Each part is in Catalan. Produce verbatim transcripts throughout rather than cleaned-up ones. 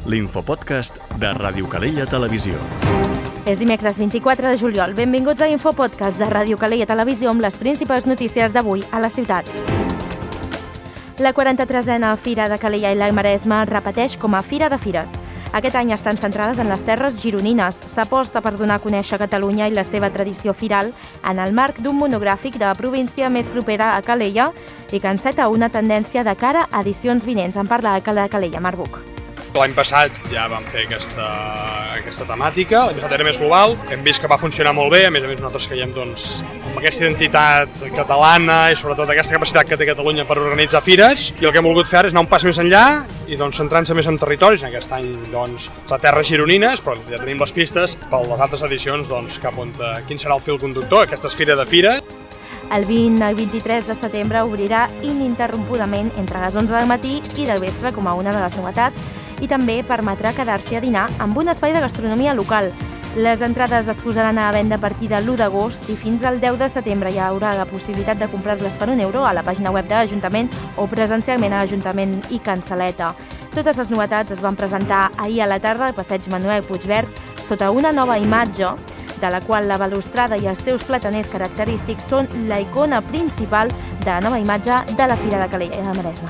l'infopodcast de Ràdio Calella Televisió. És dimecres vint-i-quatre de juliol. Benvinguts a Infopodcast de Ràdio Calella Televisió amb les principals notícies d'avui a la ciutat. La quaranta-tresena Fira de Calella i la Maresma repeteix com a Fira de Fires. Aquest any estan centrades en les terres gironines. S'aposta per donar a conèixer Catalunya i la seva tradició firal en el marc d'un monogràfic de la província més propera a Calella i que enceta una tendència de cara a edicions vinents. En parla l'alcalde de Calella, Marc Buch. L'any passat ja vam fer aquesta, aquesta temàtica, l'any passat era més global, hem vist que va funcionar molt bé, a més a més nosaltres creiem doncs, amb aquesta identitat catalana i sobretot aquesta capacitat que té Catalunya per organitzar fires, i el que hem volgut fer és anar un pas més enllà i doncs, centrant-se més en territoris. En aquest any doncs, la terres gironines, però ja tenim les pistes per les altres edicions doncs, cap on quin serà el fil conductor, aquesta és Fira de Fires. El vint al vint-i-tres de setembre obrirà ininterrompudament entre les onze del matí i del vespre com a una de les novetats i també permetrà quedar-s'hi a dinar amb un espai de gastronomia local. Les entrades es posaran a venda a partir de l'u d'agost i fins al deu de setembre hi haurà la possibilitat de comprar-les per un euro a la pàgina web de l'Ajuntament o presencialment a l'Ajuntament i Cansaleta. Totes les novetats es van presentar ahir a la tarda al passeig Manuel Puigverd sota una nova imatge de la qual la balustrada i els seus plataners característics són la icona principal de la nova imatge de la Fira de Calella i la Maresma.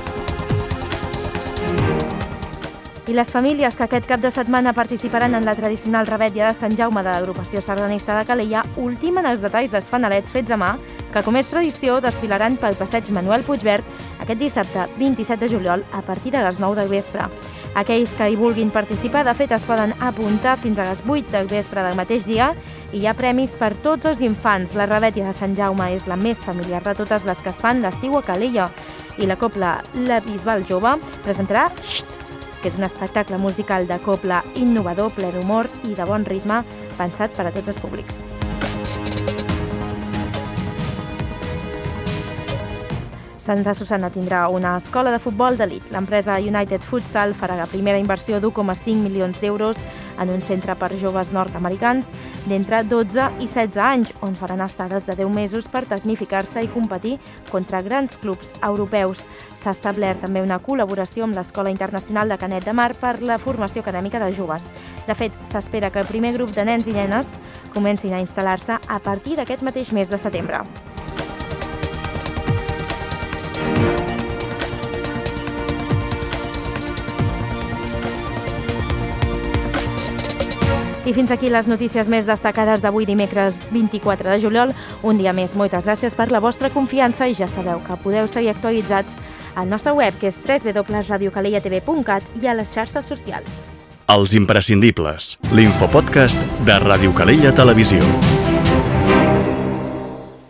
I les famílies que aquest cap de setmana participaran en la tradicional revetlla de Sant Jaume de l'agrupació sardanista de Calella ultimen els detalls dels fanalets fets a mà que, com és tradició, desfilaran pel passeig Manuel Puigverd aquest dissabte vint-i-set de juliol a partir de les nou del vespre. Aquells que hi vulguin participar, de fet, es poden apuntar fins a les vuit del vespre del mateix dia i hi ha premis per tots els infants. La revetlla de Sant Jaume és la més familiar de totes les que es fan l'estiu a Calella i la cobla La Bisbal Jove presentarà Xxt, que és un espectacle musical de cobla innovador, ple d'humor i de bon ritme, pensat per a tots els públics. Santa Susanna tindrà una escola de futbol d'elit. L'empresa United Futsal farà la primera inversió d'u coma cinc milions d'euros en un centre per joves nord-americans d'entre dotze i setze anys, on faran estades de deu mesos per tecnificar-se i competir contra grans clubs europeus. S'ha establert també una col·laboració amb l'Escola Internacional de Canet de Mar per la formació acadèmica de joves. De fet, s'espera que el primer grup de nens i nenes comencin a instal·lar-se a partir d'aquest mateix mes de setembre. I fins aquí les notícies més destacades d'avui dimecres vint-i-quatre de juliol. Un dia més, moltes gràcies per la vostra confiança i ja sabeu que podeu seguir actualitzats al nostre web, que és w w w punt radio calella t v punt cat i a les xarxes socials. Els imprescindibles, l'infopodcast de Ràdio Calella Televisió.